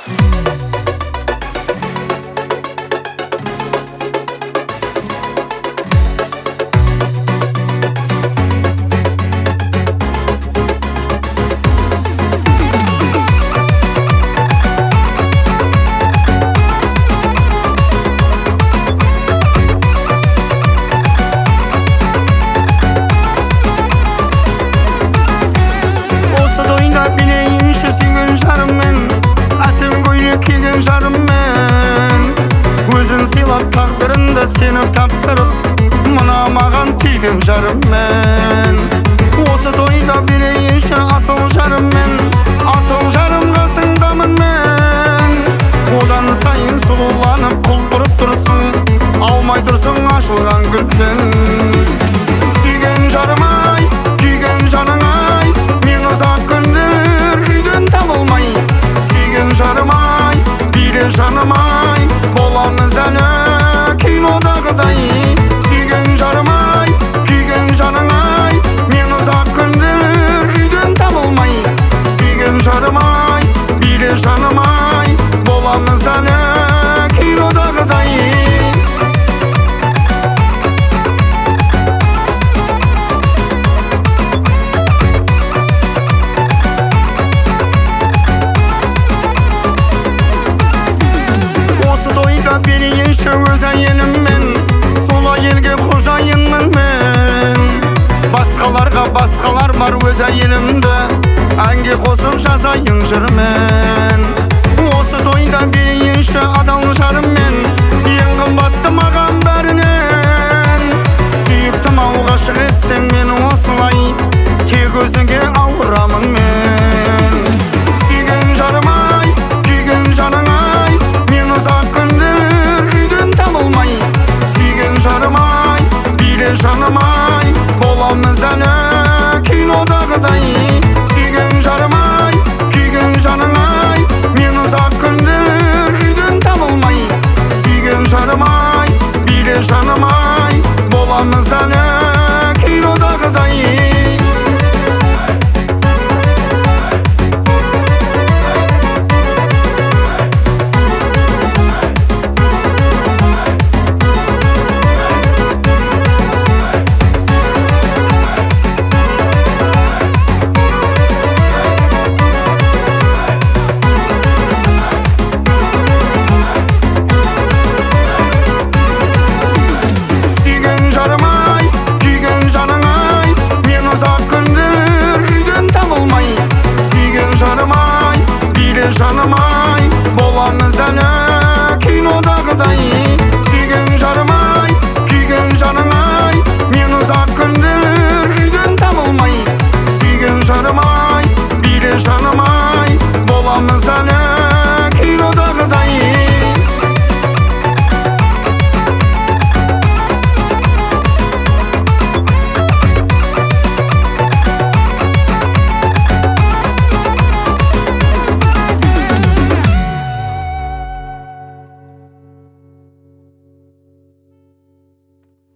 Taqdirinde seni tapsırıp mına mağan tiygen jarım men. Осы toyda bileyinşe asıl jarım men, asıl jarım qasındamın men. Odan sayın sululanıp kulpurup dursun, almay dursun aşılgan gülden. Suygen jarım ay, kuygen janın ay, men uzak gündür uyden tabılmay. Suygen jarım ay, biri janım ay, bolamız әлі кинодағыдай. Сүйген жарым ай, күйген жаның ай, мен ұзақ күндер үйден табылмай. Сүйген жарым ай, бире жаным ай, боламыз әлі кинодағыдай. Осы тойда берейінші өз әйеліммен, сол әйелге қожайынмын мен. Басқалар бар өз әйелімді, әнге қосып жазайын жырмен. Осы тойда берейінші адал жарыммен, ең қымбатты маған бәрінен. Сүйіктім ғашық етсең мен осылай, тек өзіңе ауырамын мен. Сүйген жарым ай, күйген жаның ай, мен ұзақ күндер үйден табылмай. Сүйген жарым ай, бире жаным ай, боламыз әлі кинодағыдай. Сүйген жарым ай, күйген жаның ай, мен ұзақ күндер үйден табылмай. Сүйген жарым ай, бире жаным ай, боламыз әлі кинодағыдай. Жаным ай, боламыз әлі кинодағыдай.